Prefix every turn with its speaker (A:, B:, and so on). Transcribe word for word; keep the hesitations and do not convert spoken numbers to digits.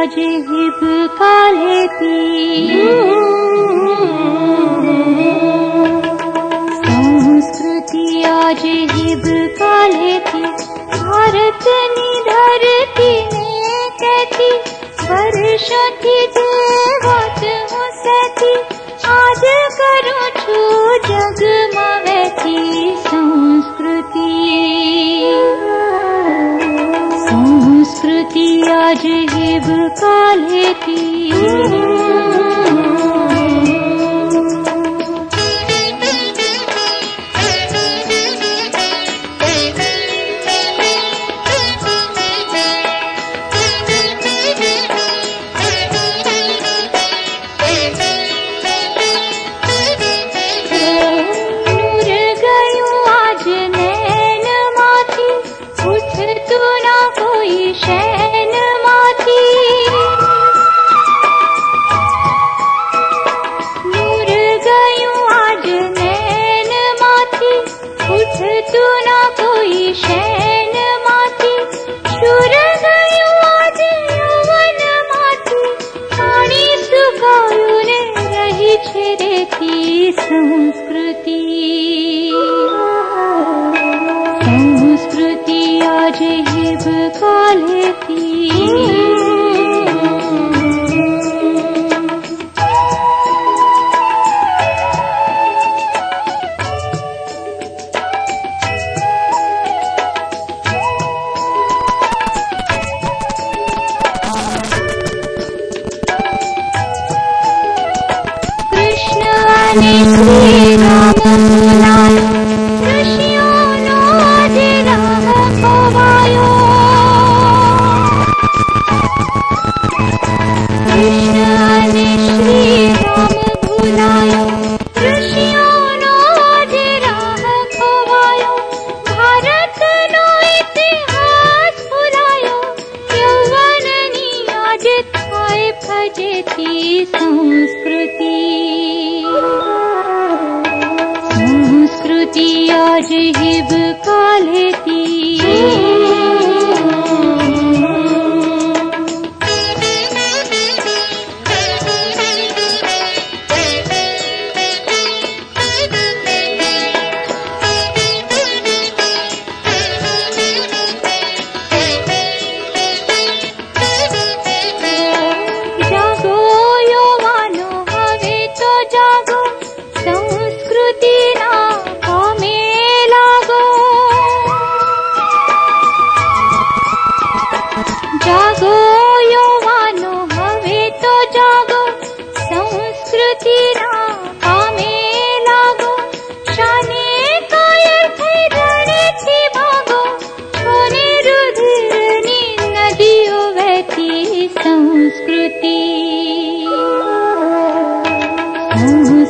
A: आज हिब कालेती संस्कृति आज हिब कालेती भारत नी धरती ने कहती वर्षों थी जेवत हूँ सहती आज करूँ छू जग मवेती संस्कृति संस्कृति आज हिब कालेती संस्कृति संस्कृति आज हिब कालेती श्री राम बुलायो ऋषियों नो आज राम खोवायो कृष्ण ने श्री राम बुलायो ऋषियों नो आज राम खोवायो भारत नो इतिहास भुलायो यौवन नी आज थाय भजेती संस्कृति संस्कृति आज हिब कालेती जागो यौवनो हवे तो जागो संस्कृति ना कामे लागो जागो यौवनो हवे तो जागो संस्कृति ना कामे लागो शाने कायर थई रणे थी भागो छोने रुधिरनी नदियों वहती संस्कृति